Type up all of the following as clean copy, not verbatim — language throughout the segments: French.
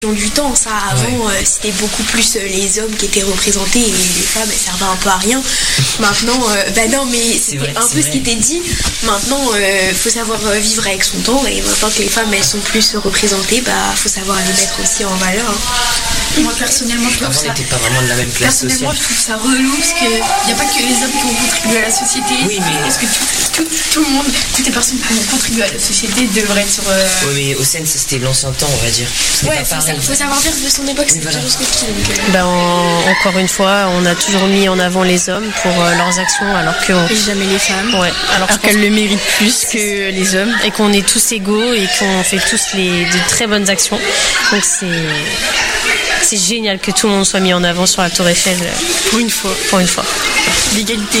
du temps, ça avant c'était beaucoup plus les hommes qui étaient représentés et les femmes elles servaient un peu à rien. Maintenant non mais c'était un peu ce qui était dit. Maintenant faut savoir vivre avec son temps et maintenant que les femmes elles sont plus représentées, faut savoir les mettre aussi en valeur. Moi personnellement je trouve ça. Pas vraiment de la même classe sociale. Personnellement je trouve ça relou parce que il n'y a pas que les hommes qui ont contribué à la société. Oui mais parce que tout le monde, toutes les personnes qui ont contribué à la société devraient être sur. Oui mais au sein ça c'était l'ancien temps on va dire. Faut savoir vivre de son époque, c'est toujours ce que je dis. Encore une fois, on a toujours mis en avant les hommes pour leurs actions, alors que jamais les femmes. Ouais, alors qu'elles le méritent plus que les hommes, et qu'on est tous égaux et qu'on fait tous de très bonnes actions. Donc c'est génial que tout le monde soit mis en avant sur la Tour Eiffel pour une fois. L'égalité.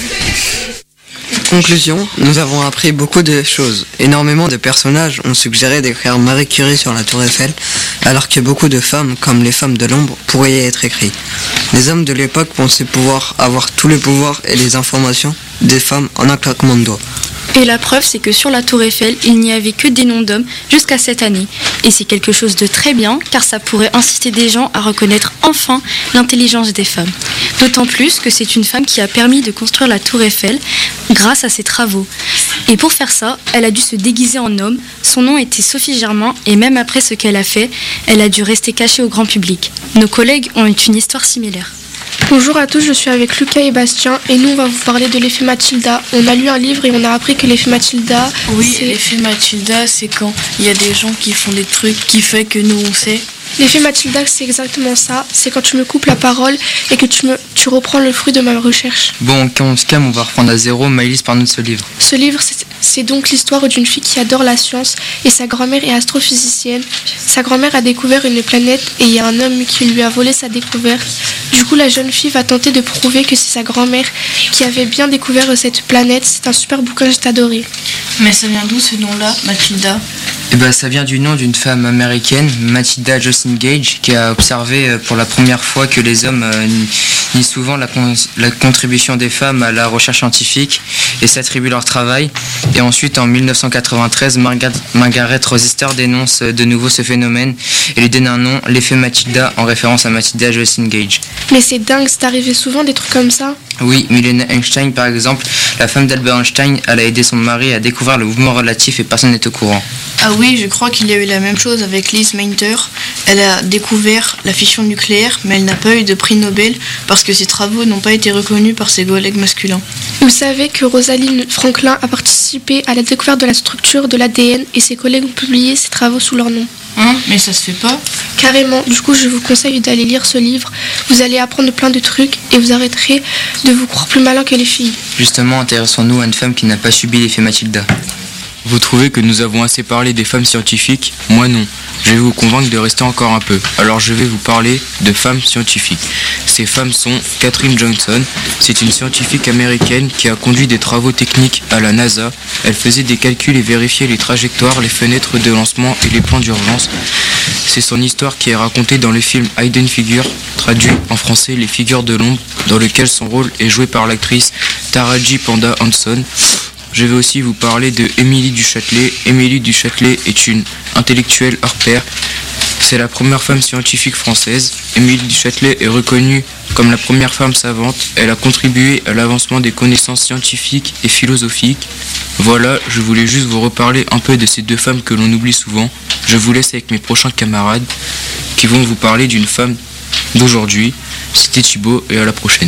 Conclusion, nous avons appris beaucoup de choses. Énormément de personnages ont suggéré d'écrire Marie Curie sur la Tour Eiffel, alors que beaucoup de femmes, comme les femmes de l'ombre, pourraient y être écrites. Les hommes de l'époque pensaient pouvoir avoir tous les pouvoirs et les informations des femmes en un claquement de doigts. Et la preuve, c'est que sur la Tour Eiffel, il n'y avait que des noms d'hommes jusqu'à cette année. Et c'est quelque chose de très bien, car ça pourrait inciter des gens à reconnaître enfin l'intelligence des femmes. D'autant plus que c'est une femme qui a permis de construire la Tour Eiffel grâce à ses travaux. Et pour faire ça, elle a dû se déguiser en homme. Son nom était Sophie Germain, et même après ce qu'elle a fait, elle a dû rester cachée au grand public. Nos collègues ont eu une histoire similaire. Bonjour à tous, je suis avec Lucas et Bastien et nous on va vous parler de l'effet Mathilda. On a lu un livre et on a appris que l'effet Mathilda... Oui, l'effet Mathilda c'est quand il y a des gens qui font des trucs qui fait que nous on sait. L'effet Mathilda c'est exactement ça, c'est quand tu me coupes la parole et que tu reprends le fruit de ma recherche. Bon, quand on se calme, on va reprendre à zéro. Maëlys, parle-nous de ce livre. Ce livre, c'est donc l'histoire d'une fille qui adore la science et sa grand-mère est astrophysicienne. Sa grand-mère a découvert une planète et il y a un homme qui lui a volé sa découverte. Du coup, la jeune fille va tenter de prouver que c'est sa grand-mère qui avait bien découvert cette planète. C'est un super bouquin, j'ai adoré. Mais ça vient d'où ce nom-là, Mathilda ? Ça vient du nom d'une femme américaine, Mathilda Jocelyn Gage, qui a observé pour la première fois que les hommes nient souvent la contribution des femmes à la recherche scientifique et s'attribuent leur travail. Et ensuite, en 1993, Margaret Rochester dénonce de nouveau ce phénomène et lui donne un nom, l'effet Mathilda, en référence à Mathilda Jocelyn Gage. Mais c'est dingue, c'est arrivé souvent des trucs comme ça. Oui, Milena Einstein par exemple, la femme d'Albert Einstein, elle a aidé son mari à découvrir le mouvement relatif et personne n'est au courant. Ah oui, je crois qu'il y a eu la même chose avec Lise Meitner. Elle a découvert la fission nucléaire, mais elle n'a pas eu de prix Nobel parce que ses travaux n'ont pas été reconnus par ses collègues masculins. Vous savez que Rosalind Franklin a participé à la découverte de la structure de l'ADN et ses collègues ont publié ses travaux sous leur nom. Mais ça se fait pas. Carrément, du coup je vous conseille d'aller lire ce livre. Vous allez apprendre plein de trucs et vous arrêterez de vous croire plus malin que les filles. Justement, intéressons-nous à une femme qui n'a pas subi l'effet Mathilda. Vous trouvez que nous avons assez parlé des femmes scientifiques ? Moi non. Je vais vous convaincre de rester encore un peu. Alors je vais vous parler de femmes scientifiques. Ces femmes sont Katherine Johnson. C'est une scientifique américaine qui a conduit des travaux techniques à la NASA. Elle faisait des calculs et vérifiait les trajectoires, les fenêtres de lancement et les plans d'urgence. C'est son histoire qui est racontée dans le film Hidden Figures, traduit en français Les Figures de l'ombre, dans lequel son rôle est joué par l'actrice Taraji Panda Henson. Je vais aussi vous parler de Émilie du Châtelet. Émilie du Châtelet est une intellectuelle hors pair. C'est la première femme scientifique française. Émilie du Châtelet est reconnue comme la première femme savante. Elle a contribué à l'avancement des connaissances scientifiques et philosophiques. Voilà, je voulais juste vous reparler un peu de ces deux femmes que l'on oublie souvent. Je vous laisse avec mes prochains camarades qui vont vous parler d'une femme d'aujourd'hui. C'était Thibaut et à la prochaine.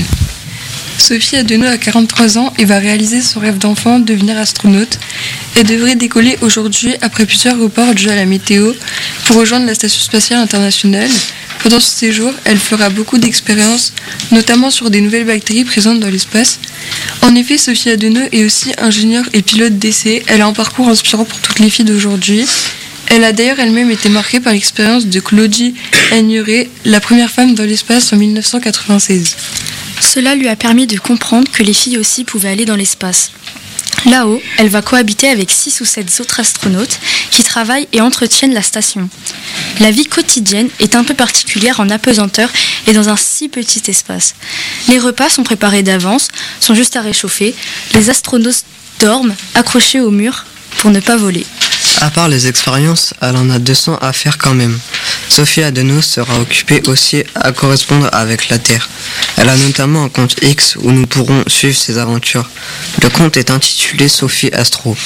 Sophie Adenau a 43 ans et va réaliser son rêve d'enfant, devenir astronaute. Elle devrait décoller aujourd'hui après plusieurs reports dus à la météo pour rejoindre la Station spatiale internationale. Pendant ce séjour, elle fera beaucoup d'expériences, notamment sur des nouvelles bactéries présentes dans l'espace. En effet, Sophie Adenau est aussi ingénieure et pilote d'essai. Elle a un parcours inspirant pour toutes les filles d'aujourd'hui. Elle a d'ailleurs elle-même été marquée par l'expérience de Claudie Agneray, la première femme dans l'espace en 1996. Cela lui a permis de comprendre que les filles aussi pouvaient aller dans l'espace. Là-haut, elle va cohabiter avec 6 ou 7 autres astronautes qui travaillent et entretiennent la station. La vie quotidienne est un peu particulière en apesanteur et dans un si petit espace. Les repas sont préparés d'avance, sont juste à réchauffer. Les astronautes dorment accrochés au mur pour ne pas voler. À part les expériences, elle en a 200 à faire quand même. Sophie Adenau sera occupée aussi à correspondre avec la Terre. Elle a notamment un compte X où nous pourrons suivre ses aventures. Le compte est intitulé Sophie Astro.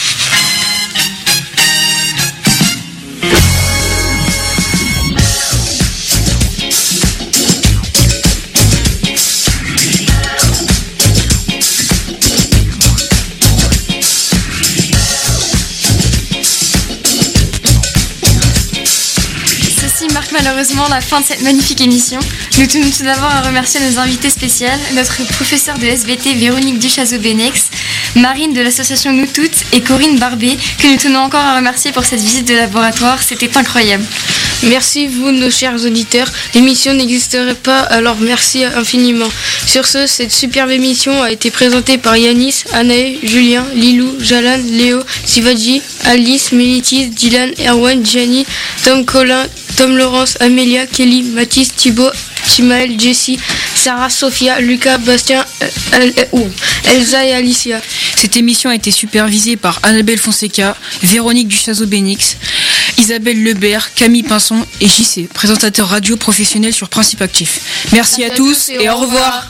Malheureusement la fin de cette magnifique émission. Nous tenons tout d'abord à remercier nos invités spéciales, notre professeure de SVT Véronique Duchazot-Benex, Marine de l'association Nous Toutes et Corinne Barbet, que nous tenons encore à remercier pour cette visite de laboratoire, c'était incroyable. Merci vous, nos chers auditeurs. L'émission n'existerait pas, alors merci infiniment. Sur ce, cette superbe émission a été présentée par Yanis, Anaë, Julien, Lilou, Jalan, Léo, Sivaji, Alice, Mélitis, Dylan, Erwan, Gianni, Tom, Colin, Tom, Laurence, Amélia, Kelly, Mathis, Thibaut, Timaël, Jessie, Sarah, Sophia, Lucas, Bastien, Elsa et Alicia. Cette émission a été supervisée par Annabelle Fonseca, Véronique Duchazot-Benex, Isabelle Lebert, Camille Pinson et JC, présentateur radio professionnel sur Principe Actif. Merci à tous et au revoir.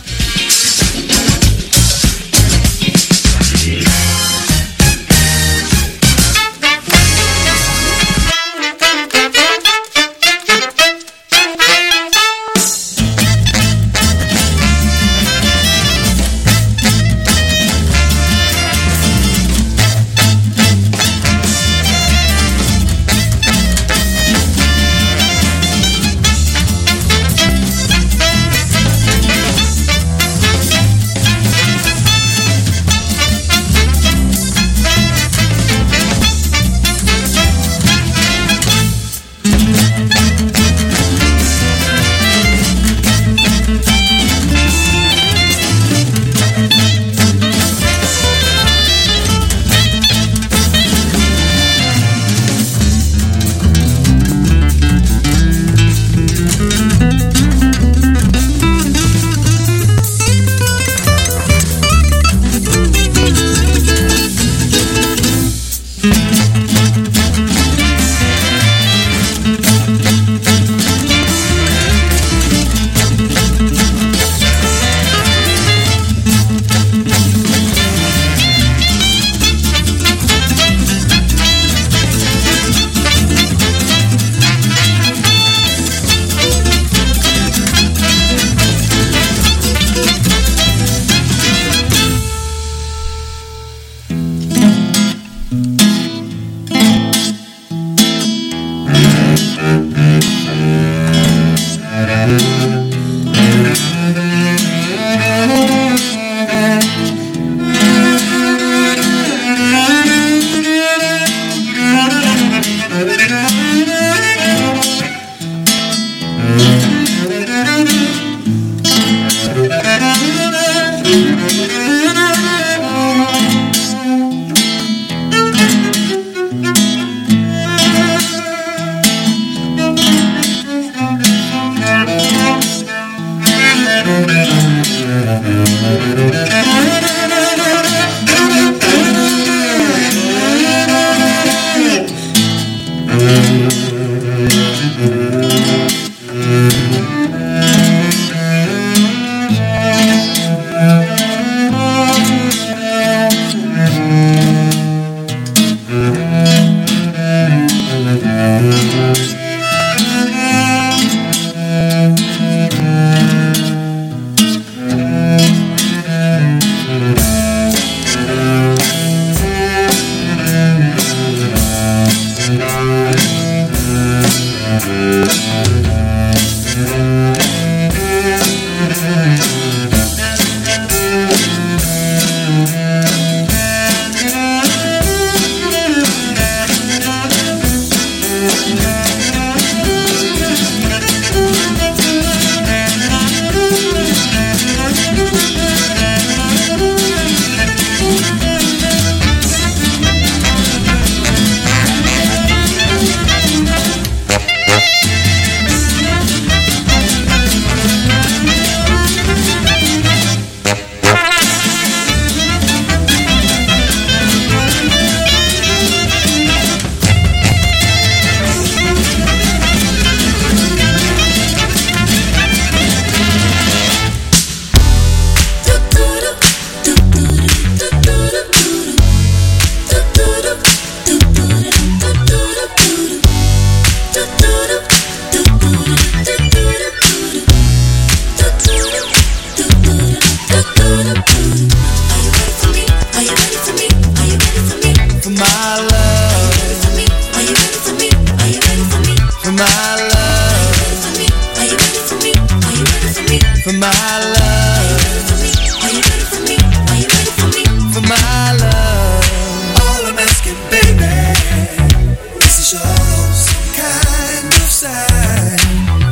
For my love. Are you ready for me? Are you ready for me? For my love. All I'm asking, baby, is to show some kind of sign.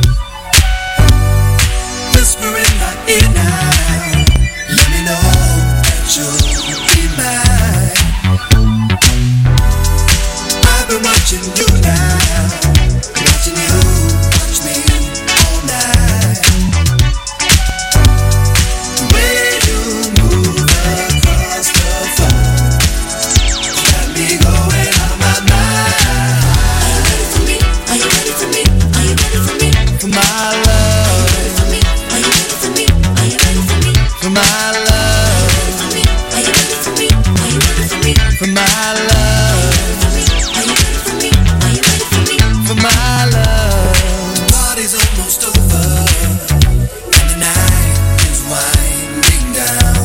Whisper in my ear now. Let me know that you'll be mine. I've been watching you now. Watching you watch me all night. The way you move across the floor got me going out of my mind. Are you ready for me? Are you ready for me? Are you ready for me? For my love. Are you ready for me? Are you ready for me? For my love. Are you ready for me? Are you ready for me? For my love. Are you ready for me? Are you ready for me? For my love. Party's almost over and the night is winding down.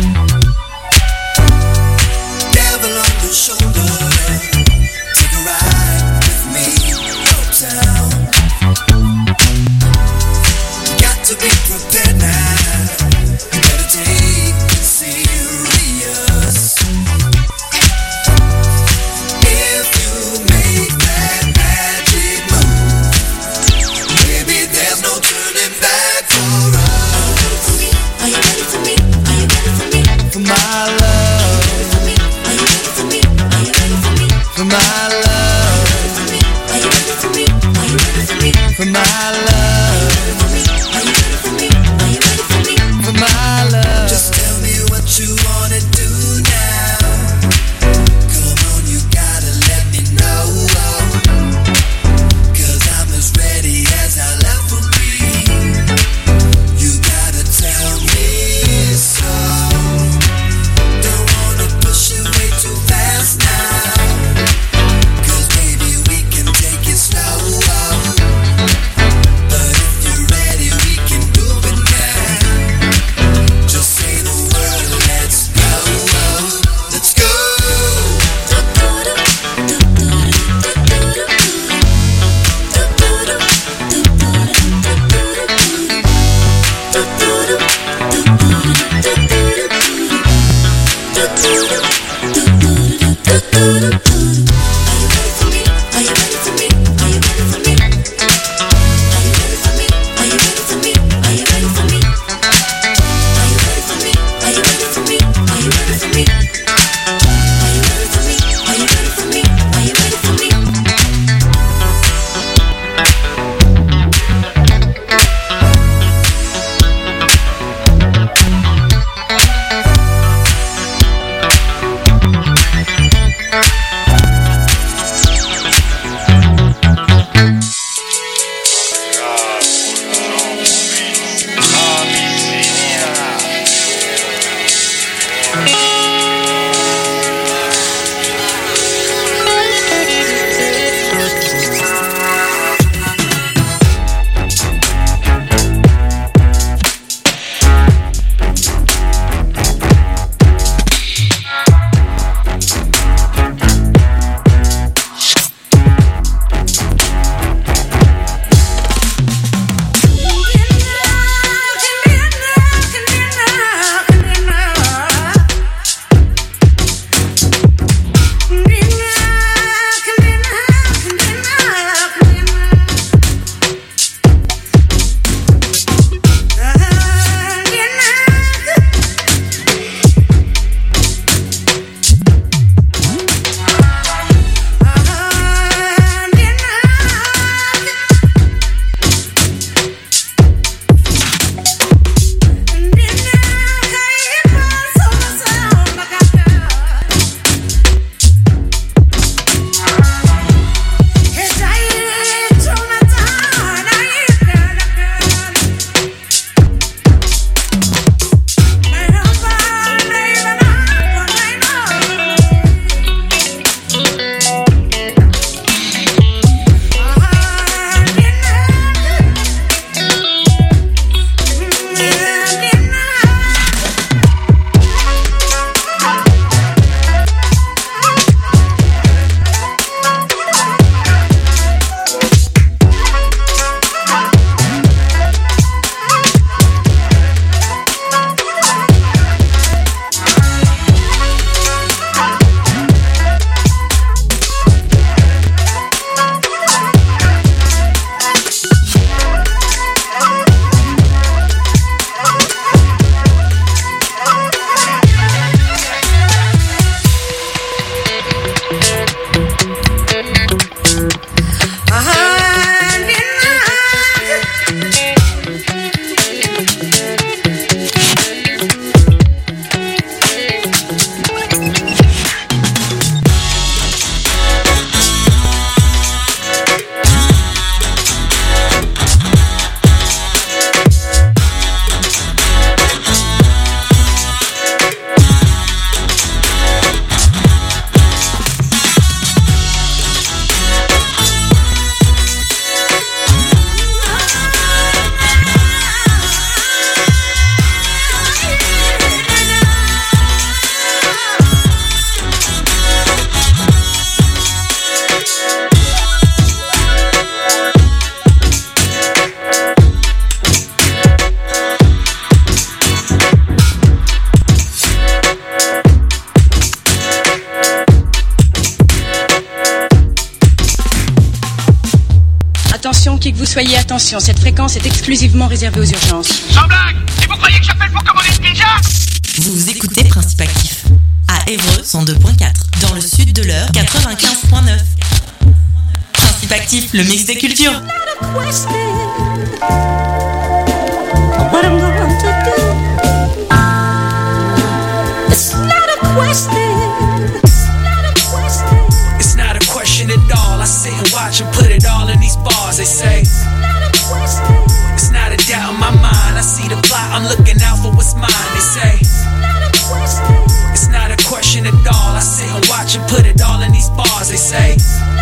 Devil on your shoulder, take a ride with me uptown. Got to be prepared now. You better take it serious. If you make that magic move, baby, there's no turning back for us. Are you ready for me? Are you ready for me? For my love. Are you ready for me? Are you ready for me? For my love. Are you ready for me? Are you ready for me? For my love. Are you ready for me? Are you ready for me? For my love. Just tell me what you wanna do now. Come on, you gotta let me know. 'Cause I'm as ready as I'll ever be. You gotta tell me so. Don't wanna push you way too fast now. 'Cause baby, we can take it slow. But soyez attention, cette fréquence est exclusivement réservée aux urgences. Sans blague! Et vous croyez que j'appelle pour commander une pizza? Vous écoutez Principe Actif à Évreux 102.4, dans le sud de l'Eure 95.9. Principe Actif, le mix des cultures. What I'm going to do. It's not a question. It's not a question at all. I sit and watch and put it all in these bars. They say it's not a doubt in my mind. I see the plot. I'm looking out for what's mine. They say it's not a question at all. I sit and watch and put it all in these bars. They say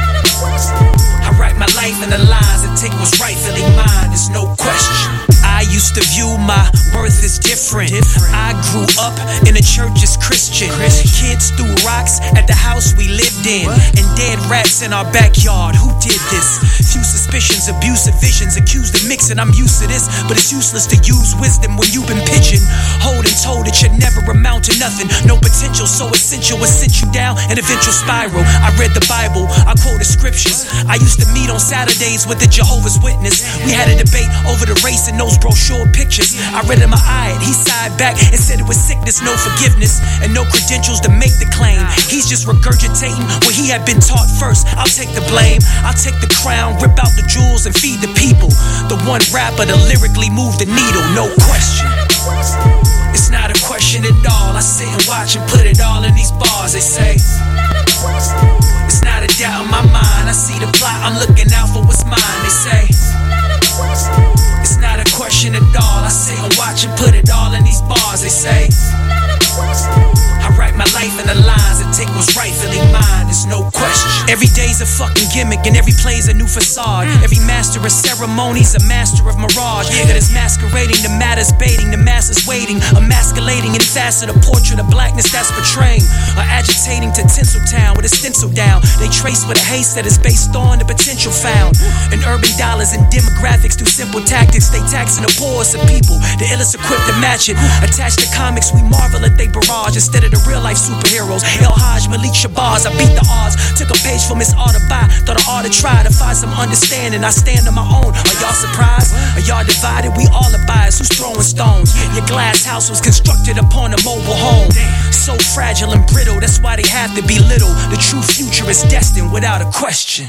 I write my life in the lines and take what's rightfully mine. There's no question. I used to view my worth as different. I grew up in a church as Christian. Kids threw rocks at the house we lived in, and dead rats in our backyard. Who did this? Few suspicions, abusive visions, accused of mixing. I'm used to this, but it's useless to use wisdom when you've been pigeonholed and told it should never amount to nothing. No potential, so essential, it sent you down an eventual spiral. I read the Bible, I quoted scriptures. I used to meet on Saturdays with the Jehovah's Witness. We had a debate over the race and those brochure pictures. I read him my eye, he sighed back and said it was sickness, no forgiveness, and no credentials to make the claim. He's just regurgitating what he had been taught first. I'll take the blame, I'll take the crown, rip out the jewels and feed the people. The one rapper to lyrically move the needle, no question. It's not a question at all. I sit and watch and put it all in these bars. They say it's not a doubt in my mind. I see the plot, I'm looking out for what's mine. They say it's not a question at all. I sit and watch and put it all in these bars. They say I write my life in the lines and take what's rightfully mine. There's no question. Every day's a fucking gimmick and every play's a new facade. Every master of ceremonies, a master of mirage. That is masquerading, the matter's baiting, the masses waiting, emasculating in facet a portrait of blackness that's portraying, or agitating to Tinseltown with a stencil down. They trace with a haste that is based on the potential found in urban dollars and demographics through simple tactics. They taxing the poorest of people, the illest equipped to match it. Attached to comics, we marvel at they barrage instead of the real life superheroes. El Haj, Malik Shabazz, I beat the odds. Took a page from Miss Audubon, thought I ought to try to find some understanding. I stand on my own. Are y'all surprised? Are y'all divided? We all are biased. Who's throwing stones? Your glass house was constructed upon a mobile home. So fragile and brittle, that's why they have to be little. The true future is destined without a question.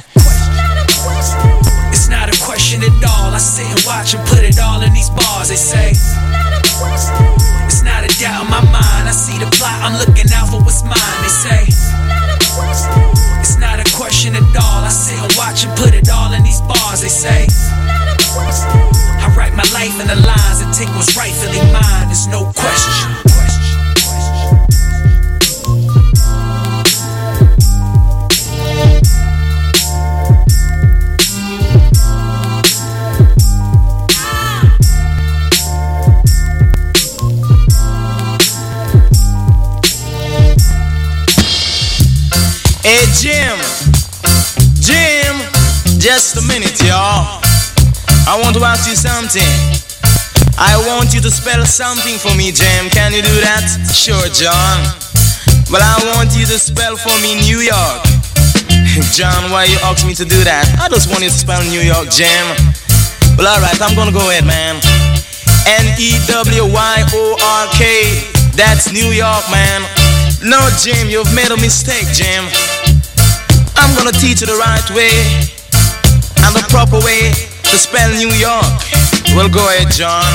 It's not a question at all. I sit and watch and put it all in these bars. They say it's not a doubt in my mind. I see the plot, I'm looking out for what's mine. They say it's not a question at all. I sit and watch and put it all in these bars. They say I write my life in the lines and take what's rightfully mine. There's no question. Hey Jim, just a minute y'all. I want to ask you something. I want you to spell something for me, Jim. Can you do that? Sure, John. But I want you to spell for me New York. John, why you ask me to do that? I just want you to spell New York, Jim. Well, alright, I'm gonna go ahead, man. N-E-W-Y-O-R-K. That's New York, man. No, Jim, you've made a mistake, Jim. I'm gonna teach you the right way and the proper way to spell New York. Well, go ahead, John.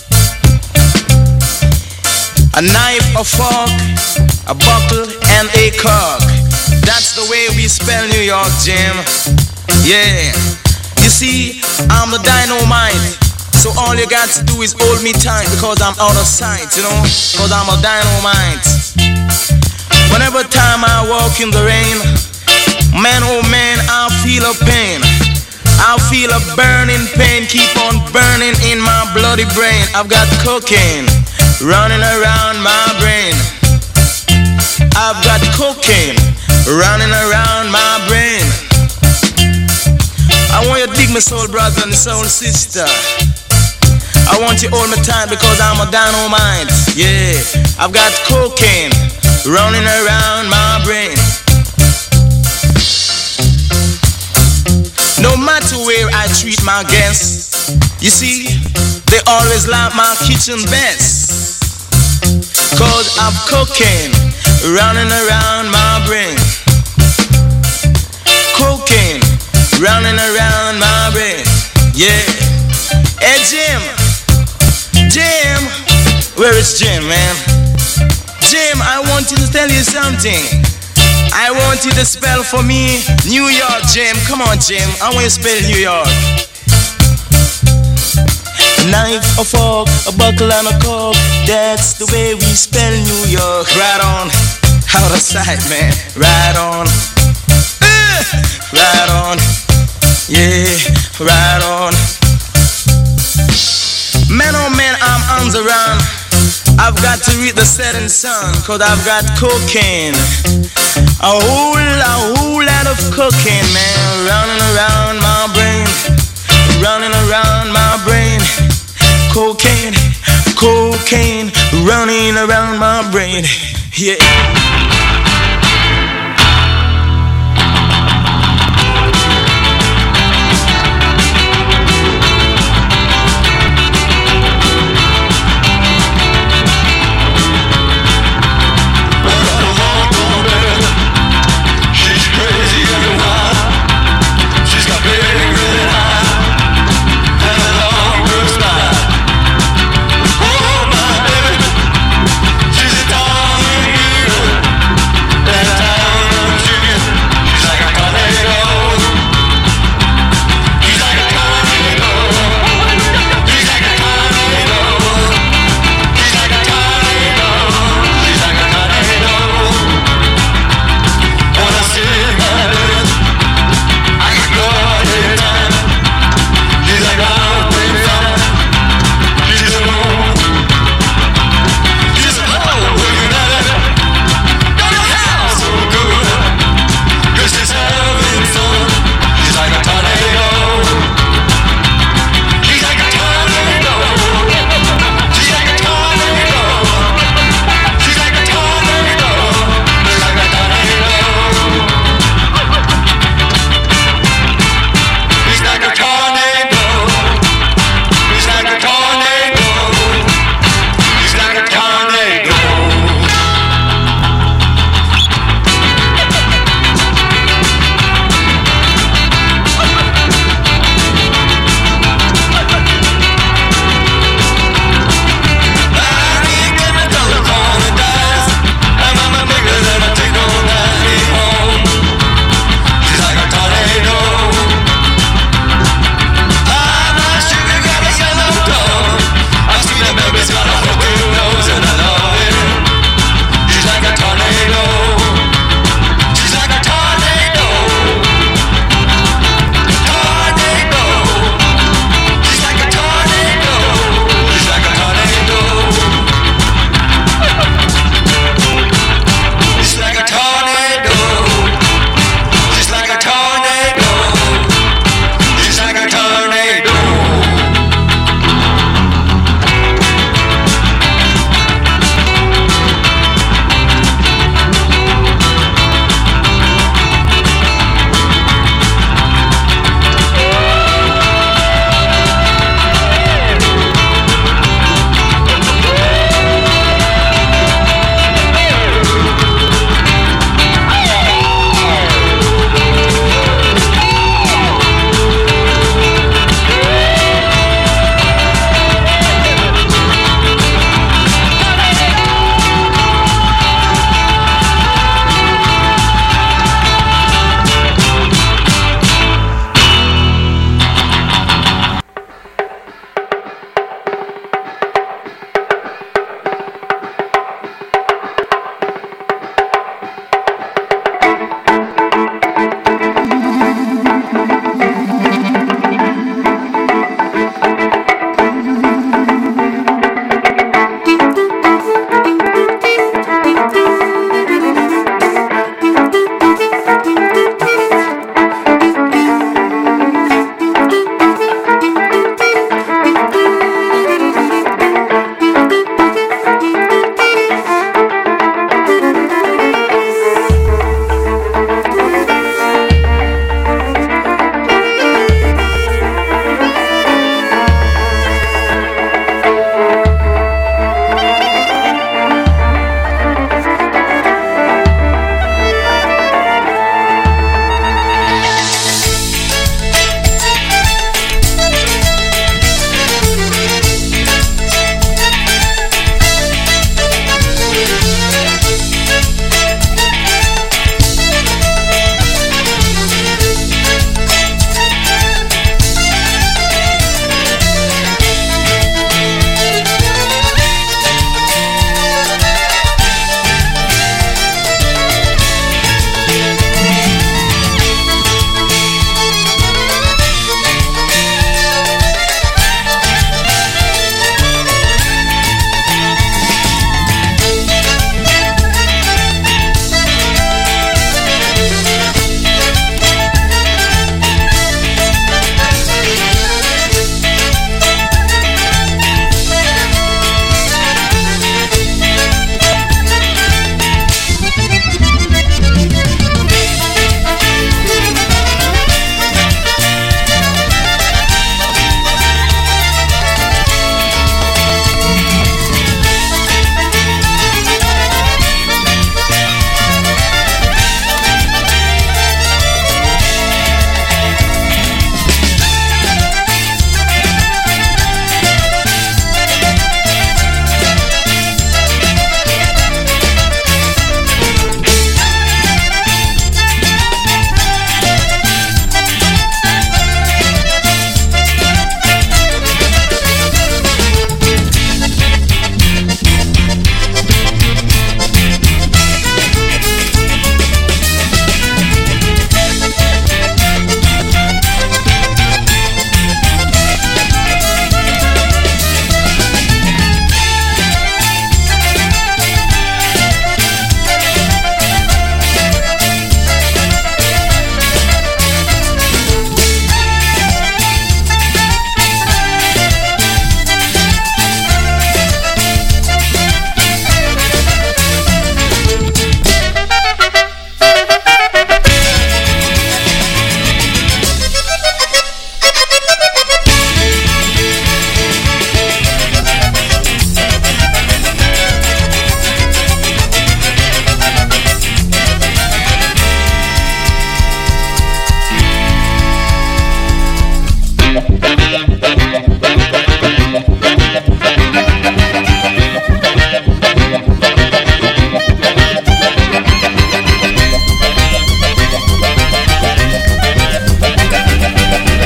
A knife, a fork, a bottle, and a cork. That's the way we spell New York, Jim. Yeah. You see, I'm the dynamite. So all you got to do is hold me tight because I'm out of sight, you know? Because I'm a dynamite. Whenever time I walk in the rain, man, oh man, I feel a pain. I feel a burning pain, keep on burning in my bloody brain. I've got cocaine running around my brain. I've got cocaine running around my brain. I want you to dig my soul brother and soul sister. I want you all my time because I'm a dynamite. Yeah, I've got cocaine running around my brain. No matter where I treat my guests, you see, they always like my kitchen best. Cause I'm cooking, running around my brain. Cooking, running around my brain. Yeah. Hey Jim, where is Jim, man? Jim, I want you to tell you something. I want you to spell for me New York, Jim. Come on, Jim, I want you to spell New York. A knife, a fork, a buckle and a cork. That's the way we spell New York. Right on, out of sight, man. Right on, right on, yeah, right on. Man, oh man, I'm on the run. I've got to read the setting sun, cause I've got cocaine. A whole lot of cocaine, man. Running around my brain. Running around my brain. Cocaine, cocaine, running around my brain. Yeah.